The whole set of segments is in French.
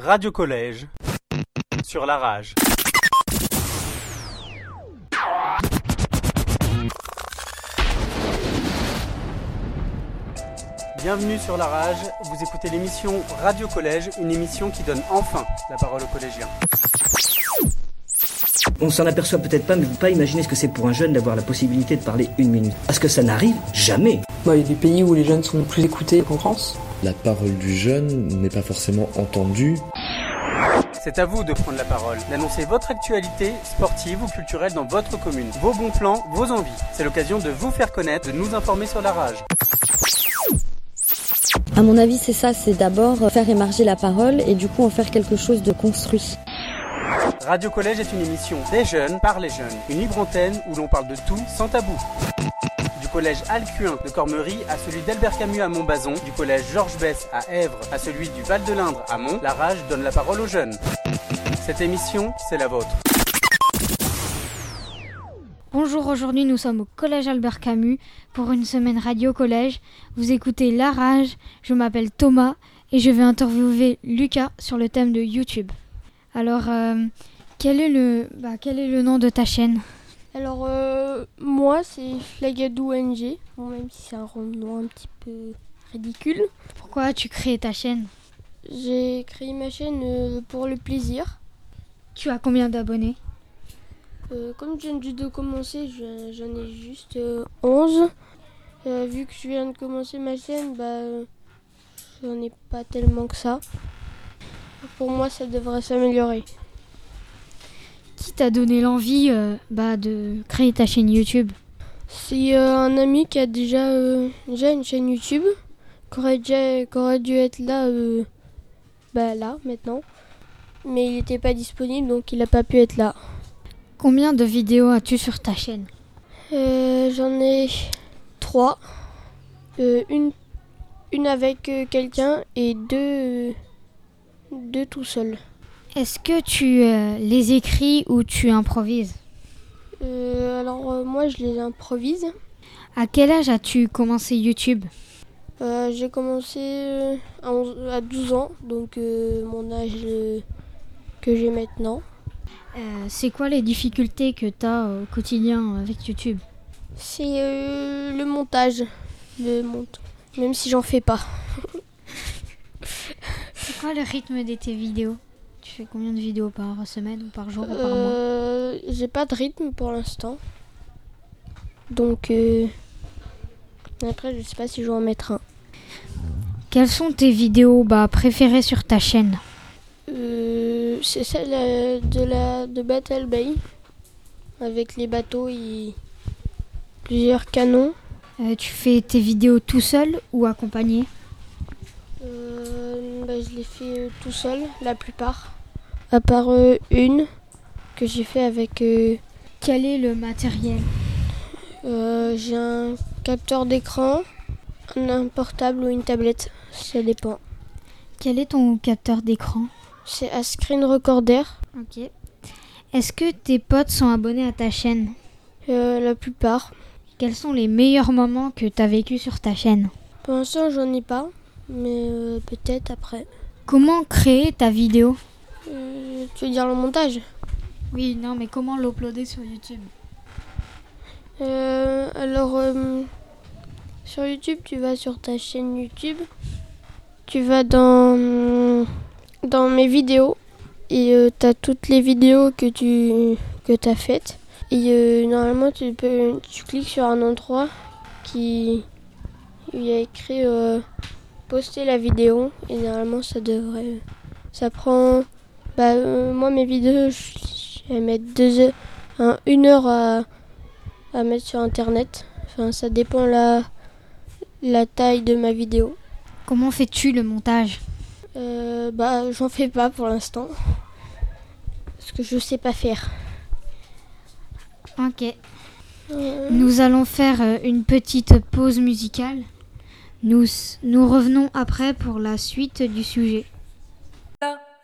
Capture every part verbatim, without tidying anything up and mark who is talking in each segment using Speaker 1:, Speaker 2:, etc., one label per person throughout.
Speaker 1: Radio Collège sur la rage. Bienvenue sur la rage, vous écoutez l'émission Radio Collège, une émission qui donne enfin la parole aux collégiens.
Speaker 2: On s'en aperçoit peut-être pas, mais vous ne pouvez pas imaginer ce que c'est pour un jeune d'avoir la possibilité de parler une minute. Parce que ça n'arrive jamais.
Speaker 3: Bah, il y a des pays où les jeunes sont plus écoutés qu'en France.
Speaker 4: La parole du jeune n'est pas forcément entendue.
Speaker 1: C'est à vous de prendre la parole, d'annoncer votre actualité sportive ou culturelle dans votre commune, vos bons plans, vos envies. C'est l'occasion de vous faire connaître, de nous informer sur la rage.
Speaker 5: À mon avis, c'est ça, c'est d'abord faire émerger la parole et du coup en faire quelque chose de construit.
Speaker 1: Radio Collège est une émission des jeunes par les jeunes, une libre antenne où l'on parle de tout sans tabou. Du collège Alcuin de Cormery à celui d'Albert Camus à Montbazon, du collège Georges Besse à Èvres à celui du Val de l'Indre à Mont, la rage donne la parole aux jeunes. Cette émission, c'est la vôtre.
Speaker 6: Bonjour, aujourd'hui nous sommes au collège Albert Camus pour une semaine radio collège. Vous écoutez La Rage, je m'appelle Thomas et je vais interviewer Lucas sur le thème de YouTube. Alors, euh, quel est le, bah, quel est le nom de ta chaîne ?
Speaker 7: Alors, euh, moi c'est Flagadou N G, bon, même si c'est un nom un petit peu ridicule.
Speaker 6: Pourquoi as-tu créé ta chaîne ?
Speaker 7: J'ai créé ma chaîne euh, pour le plaisir.
Speaker 6: Tu as combien d'abonnés ?
Speaker 7: Euh, comme je viens juste de commencer, je- j'en ai juste euh, onze. Euh, vu que je viens de commencer ma chaîne, bah, euh, j'en ai pas tellement que ça. Pour moi, ça devrait s'améliorer.
Speaker 6: Qui t'a donné l'envie euh, bah, de créer ta chaîne YouTube ?
Speaker 7: C'est euh, un ami qui a déjà, euh, déjà une chaîne YouTube, qui aurait, déjà, qui aurait dû être là, euh, bah, là, maintenant. Mais il n'était pas disponible, donc il n'a pas pu être là.
Speaker 6: Combien de vidéos as-tu sur ta chaîne ?
Speaker 7: Euh, j'en ai trois. Euh, une, une avec euh, quelqu'un et deux, euh, deux tout seul.
Speaker 6: Est-ce que tu euh, les écris ou tu improvises ?
Speaker 7: Euh, alors euh, moi je les improvise.
Speaker 6: À quel âge as-tu commencé YouTube ?
Speaker 7: Euh, j'ai commencé euh, à, onze à douze ans, donc euh, mon âge euh, que j'ai maintenant.
Speaker 6: Euh, c'est quoi les difficultés que tu as au quotidien avec YouTube ?
Speaker 7: C'est euh, le montage. Le monte Même si j'en fais pas.
Speaker 6: C'est quoi le rythme de tes vidéos ? Tu fais combien de vidéos par semaine ou par jour ou par mois ?
Speaker 7: Euh, j'ai pas de rythme pour l'instant. Donc euh, après je sais pas si je vais en mettre un.
Speaker 6: Quelles sont tes vidéos bah, préférées sur ta chaîne ?
Speaker 7: Euh, c'est celle euh, de la de Battle Bay avec les bateaux et plusieurs canons.
Speaker 6: Euh, tu fais tes vidéos tout seul ou accompagné ?
Speaker 7: Euh, bah, je les fais euh, tout seul la plupart, à part euh, une que j'ai fait avec. Euh,
Speaker 6: Quel est le matériel ?
Speaker 7: euh, j'ai un capteur d'écran, un portable ou une tablette, ça dépend.
Speaker 6: Quel est ton capteur d'écran ?
Speaker 7: C'est à Screen Recorder.
Speaker 6: Ok. Est-ce que tes potes sont abonnés à ta chaîne ?
Speaker 7: Euh, la plupart.
Speaker 6: Quels sont les meilleurs moments que tu as vécu sur ta chaîne ?
Speaker 7: Pour l'instant, j'en ai pas, mais euh, peut-être après.
Speaker 6: Comment créer ta vidéo ?
Speaker 7: Euh, tu veux dire le montage ?
Speaker 6: Oui, non, mais comment l'uploader sur YouTube ?
Speaker 7: Euh, alors, euh, sur YouTube, tu vas sur ta chaîne YouTube. Tu vas dans, dans mes vidéos et euh, tu as toutes les vidéos que tu que t'as faites. Et euh, normalement, tu, peux, tu cliques sur un endroit qui où il y a écrit euh, poster la vidéo. Et normalement, ça devrait. Ça prend. Bah, euh, moi, mes vidéos, je vais mettre deux heures, hein, une heure à, à mettre sur internet. Enfin, ça dépend la, la taille de ma vidéo.
Speaker 6: Comment fais-tu le montage ?
Speaker 7: Euh, bah, j'en fais pas pour l'instant. Parce que je sais pas faire.
Speaker 6: Ok.
Speaker 7: Euh,
Speaker 6: Nous allons faire euh, une petite pause musicale. Nous, nous revenons après pour la suite du sujet.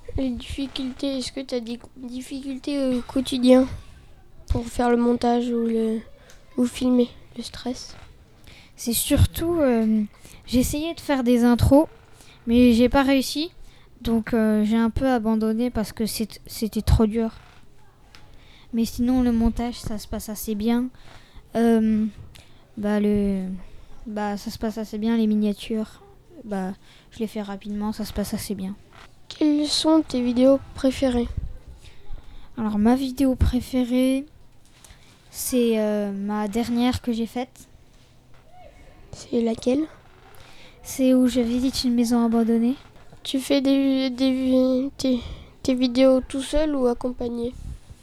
Speaker 7: Les difficultés, est-ce que tu as des difficultés au quotidien pour faire le montage ou, le, ou filmer, le stress?
Speaker 6: C'est surtout, euh, j'ai essayé de faire des intros, mais j'ai pas réussi. Donc euh, j'ai un peu abandonné parce que c'est, c'était trop dur. Mais sinon le montage ça se passe assez bien. Euh, bah le, bah ça se passe assez bien les miniatures. Bah je les fais rapidement, ça se passe assez bien.
Speaker 7: Quelles sont tes vidéos préférées?
Speaker 6: Alors ma vidéo préférée, c'est euh, ma dernière que j'ai faite.
Speaker 7: C'est laquelle?
Speaker 6: C'est où je visite une maison abandonnée.
Speaker 7: Tu fais des, des, tes, tes vidéos tout seul ou accompagné?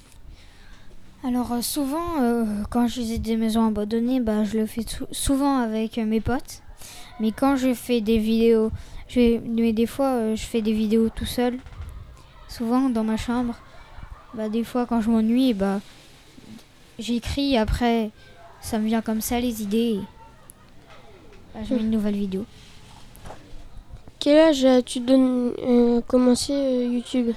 Speaker 6: Alors euh, souvent, euh, quand je visite des maisons abandonnées, bah, je le fais sou- souvent avec euh, mes potes. Mais quand je fais des vidéos, je vais- mais des fois euh, je fais des vidéos tout seul. Souvent dans ma chambre. Bah, des fois quand je m'ennuie, bah, j'écris, après ça me vient comme ça les idées. Et, bah, je mets une nouvelle vidéo.
Speaker 7: Quel âge as-tu donné, euh, commencé euh, YouTube?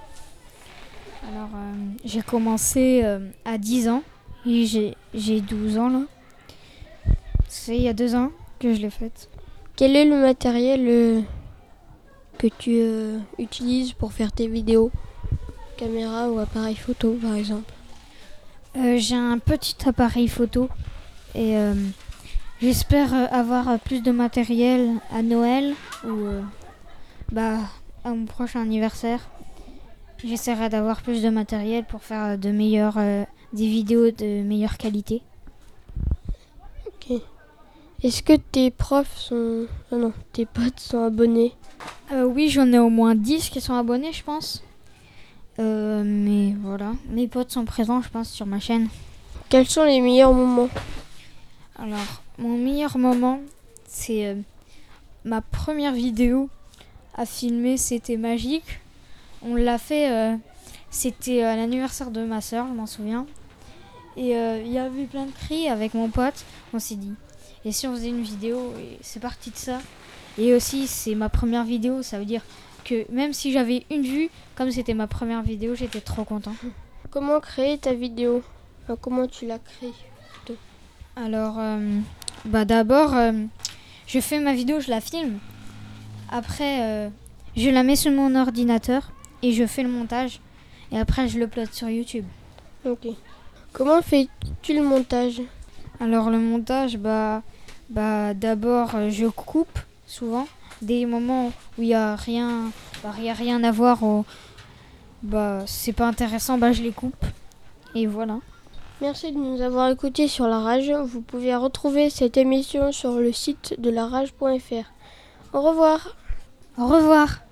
Speaker 6: Alors, euh, j'ai commencé euh, à dix ans et j'ai, j'ai douze ans là. C'est il y a deux ans que je l'ai faite.
Speaker 7: Quel est le matériel euh, que tu euh, utilises pour faire tes vidéos? Caméra ou appareil photo par exemple?
Speaker 6: Euh, j'ai un petit appareil photo et euh, j'espère euh, avoir euh, plus de matériel à Noël ou euh, bah, à mon prochain anniversaire. J'essaierai d'avoir plus de matériel pour faire de meilleures, euh, des vidéos de meilleure qualité.
Speaker 7: Ok. Est-ce que tes profs sont... Ah non, tes potes sont abonnés?
Speaker 6: Euh, oui, j'en ai au moins dix qui sont abonnés, je pense. Euh, mais voilà, mes potes sont présents, je pense, sur ma chaîne.
Speaker 7: Quels sont les meilleurs moments?
Speaker 6: Alors, mon meilleur moment, c'est euh, ma première vidéo à filmer, c'était magique. On l'a fait, euh, c'était à l'anniversaire de ma soeur, je m'en souviens. Et il euh, y avait plein de cris avec mon pote. On s'est dit, et si on faisait une vidéo? Et c'est parti de ça. Et aussi, c'est ma première vidéo, ça veut dire que même si j'avais une vue, comme c'était ma première vidéo, j'étais trop content.
Speaker 7: Comment créer ta vidéo? Enfin, comment tu l'as créée plutôt?
Speaker 6: Alors, euh, bah d'abord, euh, je fais ma vidéo, je la filme. Après, euh, je la mets sur mon ordinateur et je fais le montage. Et après, je l'upload sur YouTube.
Speaker 7: Ok. Comment fais-tu le montage?
Speaker 6: Alors, le montage, bah, bah d'abord, euh, je coupe souvent. Des moments où il n'y a rien, bah, y a rien à voir, ou, bah, c'est pas intéressant, bah, je les coupe. Et voilà.
Speaker 7: Merci de nous avoir écoutés sur La Rage. Vous pouvez retrouver cette émission sur le site de la rage point f r. Au revoir.
Speaker 6: Au revoir.